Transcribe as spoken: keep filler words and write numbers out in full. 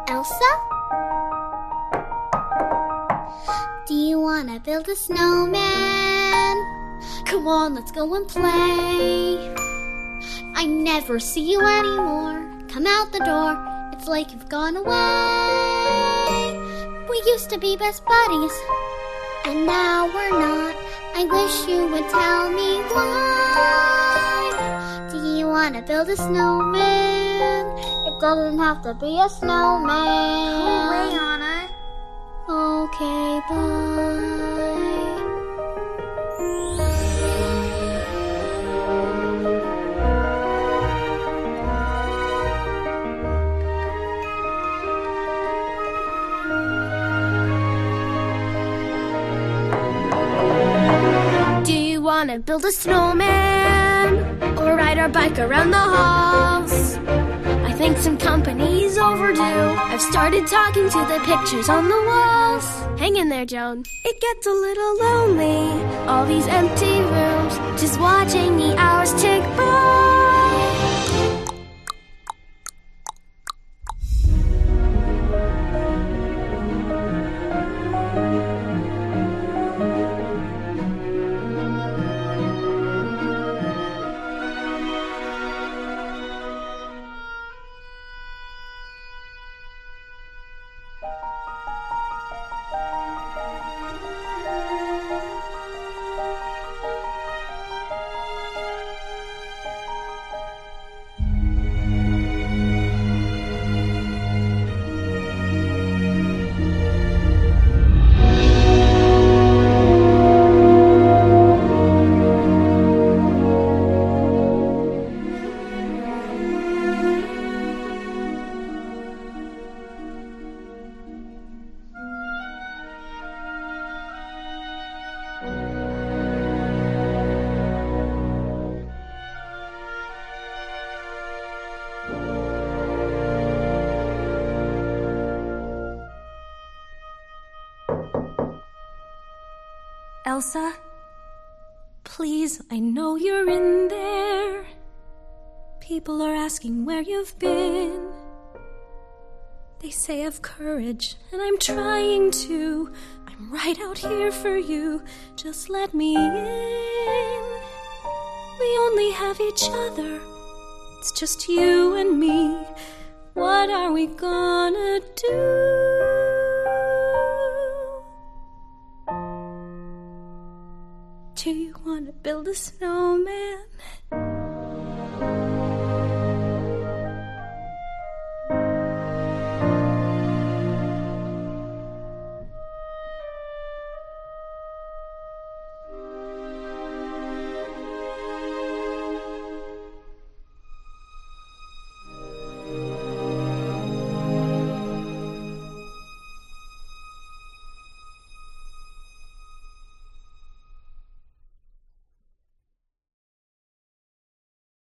Elsa? Do you want to build a snowman? Come on, let's go and play. I never see you anymore. Come out the door, it's like you've gone away. We used to be best buddies, and now we're not. I wish you would tell me why. Do you want to build a snowman? It doesn't have to be a snowman. Go away, Anna. Okay, bye. Do you want to build a snowman or ride our bike around the halls? I think some company's overdue. I've started talking to the pictures on the walls. Hang in there, Joan. It gets a little lonely, all these empty rooms, just watching the hours tick by. Elsa, please, I know you're in there. People are asking where you've been. They say have courage, and I'm trying to. I'm right out here for you. Just let me in. We only have each other. It's just you and me. What are we gonna do? Do you want to build a snowman?